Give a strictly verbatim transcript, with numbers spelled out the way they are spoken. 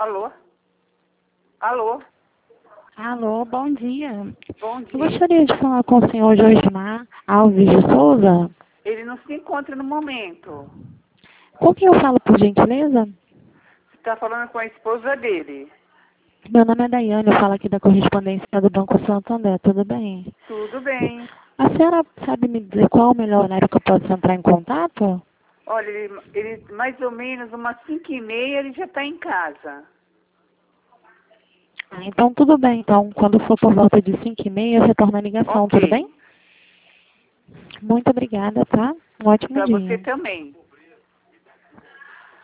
Alô? Alô? Alô, bom dia. Bom Eu dia. gostaria de falar com o senhor Josmar Alves de Souza. Ele não se encontra no momento. Com quem eu falo, por gentileza? Você está falando com a esposa dele. Meu nome é Daiane, eu falo aqui da correspondência do Banco Santander, tudo bem? Tudo bem. A senhora sabe me dizer qual o melhor horário que eu posso entrar em contato? Olha, ele, ele mais ou menos umas cinco e meia ele já está em casa. Ah, então tudo bem. Então, quando for por volta de cinco e meia, eu retorno a ligação, tudo Ok. bem? Muito obrigada, tá? Um ótimo Para você dia. também.